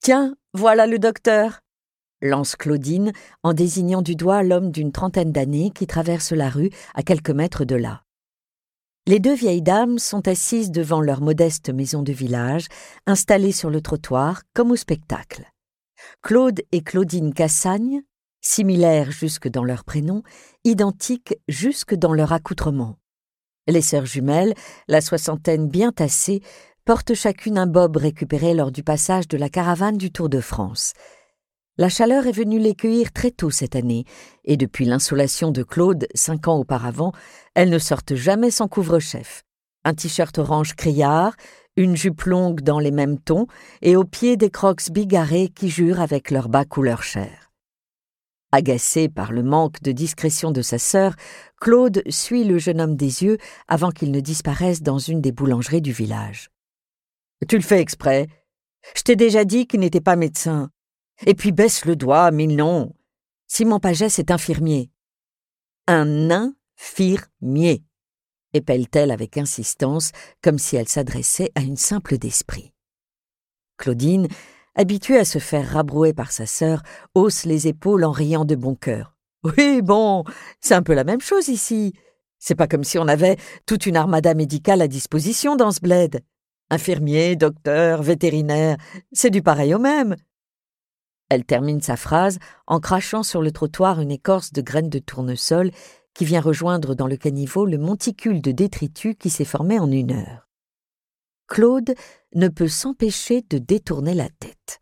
Tiens, voilà le docteur !» lance Claudine en désignant du doigt l'homme d'une trentaine d'années qui traverse la rue à quelques mètres de là. Les deux vieilles dames sont assises devant leur modeste maison de village, installée sur le trottoir comme au spectacle. Claude et Claudine Cassagne, similaires jusque dans leur prénom, identiques jusque dans leur accoutrement. Les sœurs jumelles, la soixantaine bien tassée, portent chacune un bob récupéré lors du passage de la caravane du Tour de France. La chaleur est venue les cueillir très tôt cette année, et depuis l'insolation de Claude, 5 ans auparavant, elles ne sortent jamais sans couvre-chef. Un t-shirt orange criard, une jupe longue dans les mêmes tons, et aux pieds des crocs bigarrés qui jurent avec leurs bas couleur chair. Agacé par le manque de discrétion de sa sœur, Claude suit le jeune homme des yeux avant qu'il ne disparaisse dans une des boulangeries du village. « Tu le fais exprès. Je t'ai déjà dit qu'il n'était pas médecin. Et puis baisse le doigt, mais non. Simon Pagès est infirmier. »« Un infirmier !» épelle-t-elle avec insistance, comme si elle s'adressait à une simple d'esprit. Claudine, habituée à se faire rabrouer par sa sœur, hausse les épaules en riant de bon cœur. « Oui, bon, c'est un peu la même chose ici. C'est pas comme si on avait toute une armada médicale à disposition dans ce bled. Infirmier, docteur, vétérinaire, c'est du pareil au même. » Elle termine sa phrase en crachant sur le trottoir une écorce de graines de tournesol qui vient rejoindre dans le caniveau le monticule de détritus qui s'est formé en 1 heure. Claude ne peut s'empêcher de détourner la tête.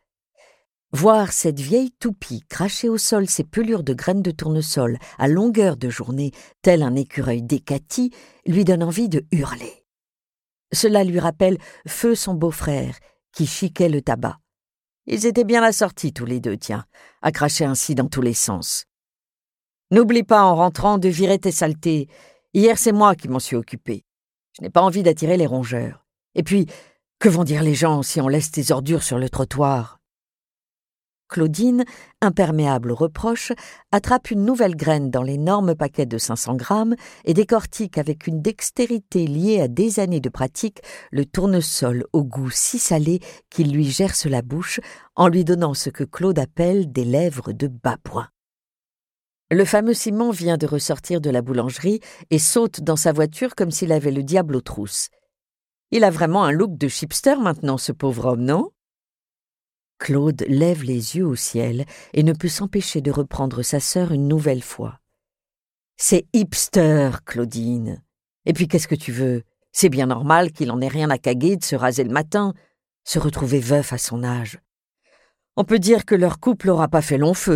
Voir cette vieille toupie cracher au sol ses pelures de graines de tournesol à longueur de journée, tel un écureuil décati, lui donne envie de hurler. Cela lui rappelle Feu son beau-frère, qui chiquait le tabac. Ils étaient bien assortis tous les deux, tiens, à cracher ainsi dans tous les sens. « N'oublie pas en rentrant de virer tes saletés. Hier, c'est moi qui m'en suis occupé. Je n'ai pas envie d'attirer les rongeurs. Et puis, que vont dire les gens si on laisse tes ordures sur le trottoir ?» Claudine, imperméable aux reproches, attrape une nouvelle graine dans l'énorme paquet de 500 grammes et décortique avec une dextérité liée à des années de pratique le tournesol au goût si salé qu'il lui gerce la bouche en lui donnant ce que Claude appelle des lèvres de babouin. Le fameux Simon vient de ressortir de la boulangerie et saute dans sa voiture comme s'il avait le diable aux trousses. Il a vraiment un look de chipster maintenant, ce pauvre homme, non ? Claude lève les yeux au ciel et ne peut s'empêcher de reprendre sa sœur une nouvelle fois. « C'est hipster, Claudine. Et puis qu'est-ce que tu veux ? C'est bien normal qu'il en ait rien à caguer de se raser le matin, se retrouver veuf à son âge. On peut dire que leur couple n'aura pas fait long feu. »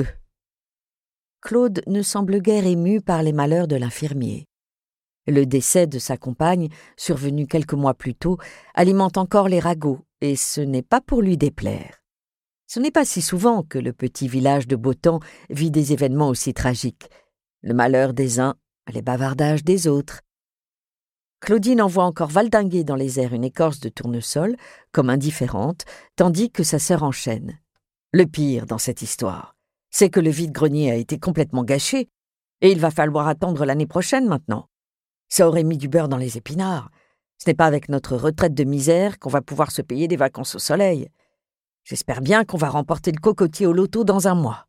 Claude ne semble guère ému par les malheurs de l'infirmier. Le décès de sa compagne, survenu quelques mois plus tôt, alimente encore les ragots, et ce n'est pas pour lui déplaire. Ce n'est pas si souvent que le petit village de Beautemps vit des événements aussi tragiques. Le malheur des uns, les bavardages des autres. Claudine envoie encore valdinguer dans les airs une écorce de tournesol, comme indifférente, tandis que sa sœur enchaîne. Le pire dans cette histoire, c'est que le vide-grenier a été complètement gâché, et il va falloir attendre l'année prochaine maintenant. Ça aurait mis du beurre dans les épinards. Ce n'est pas avec notre retraite de misère qu'on va pouvoir se payer des vacances au soleil. J'espère bien qu'on va remporter le cocotier au loto dans 1 mois.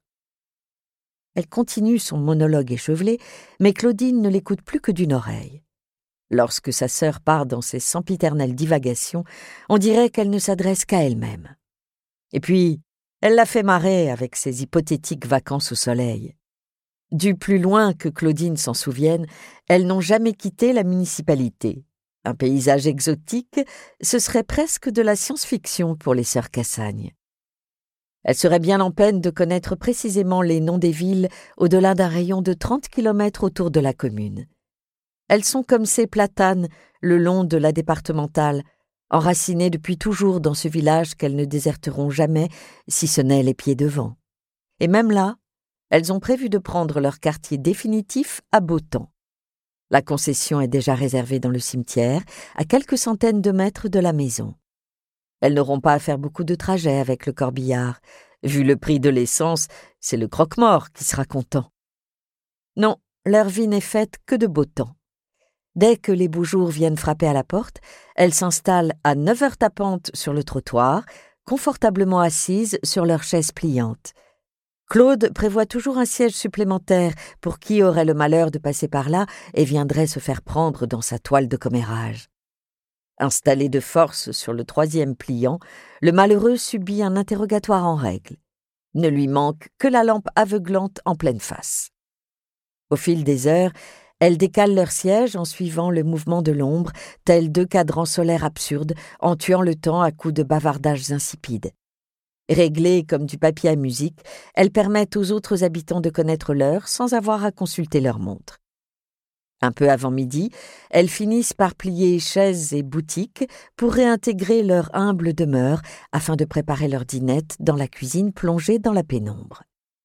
Elle continue son monologue échevelé, mais Claudine ne l'écoute plus que d'une oreille. Lorsque sa sœur part dans ses sempiternelles divagations, on dirait qu'elle ne s'adresse qu'à elle-même. Et puis, elle l'a fait marrer avec ses hypothétiques vacances au soleil. Du plus loin que Claudine s'en souvienne, elles n'ont jamais quitté la municipalité. Un paysage exotique, ce serait presque de la science-fiction pour les sœurs Cassagne. Elles seraient bien en peine de connaître précisément les noms des villes au-delà d'un rayon de 30 kilomètres autour de la commune. Elles sont comme ces platanes le long de la départementale, enracinées depuis toujours dans ce village qu'elles ne déserteront jamais, si ce n'est les pieds devant. Et même là, elles ont prévu de prendre leur quartier définitif à Beautemps. La concession est déjà réservée dans le cimetière, à quelques centaines de mètres de la maison. Elles n'auront pas à faire beaucoup de trajets avec le corbillard. Vu le prix de l'essence, c'est le croque-mort qui sera content. Non, leur vie n'est faite que de beau temps. Dès que les beaux jours viennent frapper à la porte, elles s'installent à 9 heures tapantes sur le trottoir, confortablement assises sur leurs chaises pliantes. Claude prévoit toujours un siège supplémentaire pour qui aurait le malheur de passer par là et viendrait se faire prendre dans sa toile de commérage. Installé de force sur le 3e pliant, le malheureux subit un interrogatoire en règle. Ne lui manque que la lampe aveuglante en pleine face. Au fil des heures, elles décalent leur siège en suivant le mouvement de l'ombre, tels 2 cadrans solaires absurdes, en tuant le temps à coups de bavardages insipides. Réglées comme du papier à musique, elles permettent aux autres habitants de connaître l'heure sans avoir à consulter leur montre. Un peu avant midi, elles finissent par plier chaises et boutiques pour réintégrer leur humble demeure afin de préparer leur dînette dans la cuisine plongée dans la pénombre.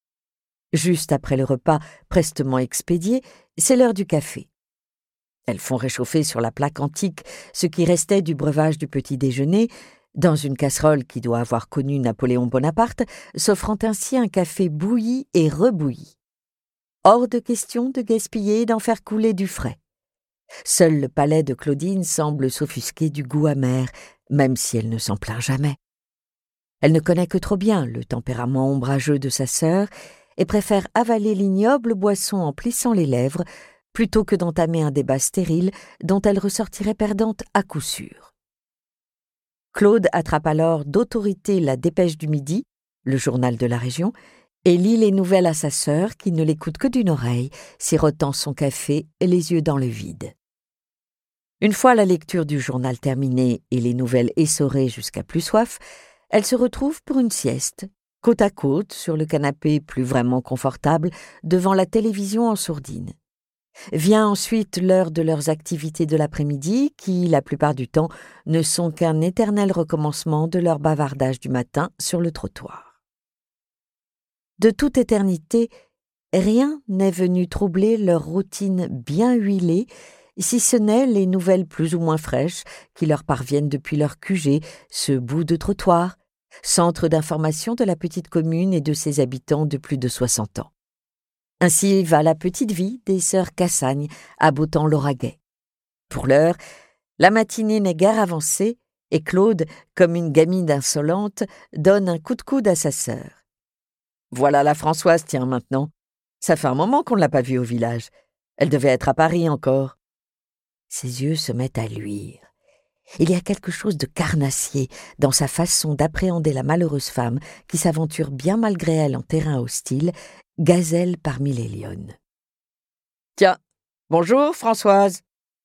Juste après le repas prestement expédié, c'est l'heure du café. Elles font réchauffer sur la plaque antique ce qui restait du breuvage du petit déjeuner, dans une casserole qui doit avoir connu Napoléon Bonaparte, s'offrant ainsi un café bouilli et rebouilli. Hors de question de gaspiller et d'en faire couler du frais. Seul le palais de Claudine semble s'offusquer du goût amer, même si elle ne s'en plaint jamais. Elle ne connaît que trop bien le tempérament ombrageux de sa sœur et préfère avaler l'ignoble boisson en plissant les lèvres plutôt que d'entamer un débat stérile dont elle ressortirait perdante à coup sûr. Claude attrape alors d'autorité la Dépêche du Midi, le journal de la région, et lit les nouvelles à sa sœur qui ne l'écoute que d'une oreille, sirotant son café et les yeux dans le vide. Une fois la lecture du journal terminée et les nouvelles essorées jusqu'à plus soif, elle se retrouve pour une sieste, côte à côte, sur le canapé plus vraiment confortable, devant la télévision en sourdine. Vient ensuite l'heure de leurs activités de l'après-midi qui, la plupart du temps, ne sont qu'un éternel recommencement de leur bavardage du matin sur le trottoir. De toute éternité, rien n'est venu troubler leur routine bien huilée, si ce n'est les nouvelles plus ou moins fraîches qui leur parviennent depuis leur QG, ce bout de trottoir, centre d'information de la petite commune et de ses habitants de plus de 60 ans. Ainsi va la petite vie des sœurs Cassagne, abotant l'oraguet. Pour l'heure, la matinée n'est guère avancée et Claude, comme une gamine insolente, donne un coup de coude à sa sœur. Voilà la Françoise, tiens, maintenant. Ça fait un moment qu'on ne l'a pas vue au village. Elle devait être à Paris encore. Ses yeux se mettent à luire. Il y a quelque chose de carnassier dans sa façon d'appréhender la malheureuse femme qui s'aventure bien malgré elle en terrain hostile, gazelle parmi les lionnes. « Tiens, bonjour Françoise !»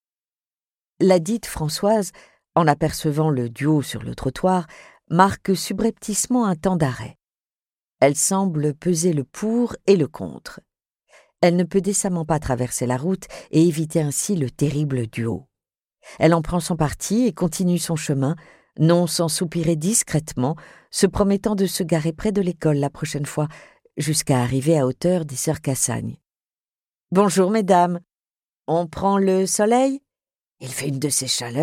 La dite Françoise, en apercevant le duo sur le trottoir, marque subrepticement un temps d'arrêt. Elle semble peser le pour et le contre. Elle ne peut décemment pas traverser la route et éviter ainsi le terrible duo. Elle en prend son parti et continue son chemin, non sans soupirer discrètement, se promettant de se garer près de l'école la prochaine fois, jusqu'à arriver à hauteur des sœurs Cassagne. « Bonjour, mesdames. On prend le soleil ? Il fait une de ces chaleurs. »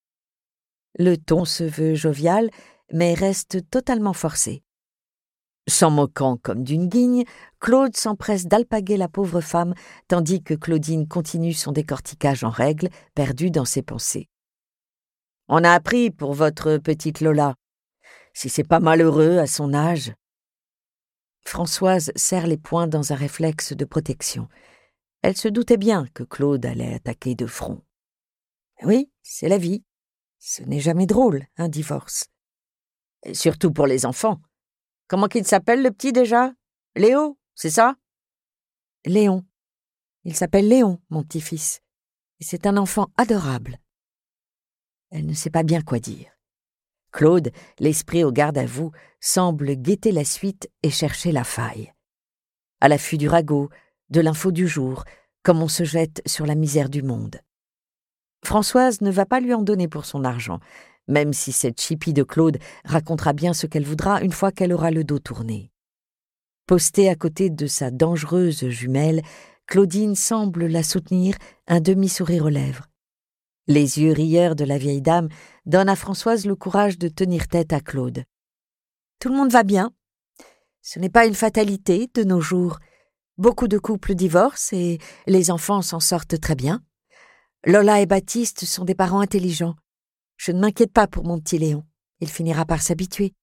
Le ton se veut jovial, mais reste totalement forcé. S'en moquant comme d'une guigne, Claude s'empresse d'alpaguer la pauvre femme, tandis que Claudine continue son décortiquage en règle, perdue dans ses pensées. « On a appris pour votre petite Lola. Si c'est pas malheureux à son âge. » Françoise serre les poings dans un réflexe de protection. Elle se doutait bien que Claude allait attaquer de front. Oui, c'est la vie. Ce n'est jamais drôle, un divorce. Et surtout pour les enfants. Comment qu'il s'appelle, le petit, déjà ? Léo, c'est ça ? Léon. Il s'appelle Léon, mon petit-fils. Et c'est un enfant adorable. Elle ne sait pas bien quoi dire. Claude, l'esprit au garde à vous, semble guetter la suite et chercher la faille. À l'affût du ragot, de l'info du jour, comme on se jette sur la misère du monde. Françoise ne va pas lui en donner pour son argent, même si cette chipie de Claude racontera bien ce qu'elle voudra une fois qu'elle aura le dos tourné. Postée à côté de sa dangereuse jumelle, Claudine semble la soutenir, un demi-sourire aux lèvres. Les yeux rieurs de la vieille dame donnent à Françoise le courage de tenir tête à Claude. Tout le monde va bien. Ce n'est pas une fatalité de nos jours. Beaucoup de couples divorcent et les enfants s'en sortent très bien. Lola et Baptiste sont des parents intelligents. Je ne m'inquiète pas pour mon petit Léon. Il finira par s'habituer.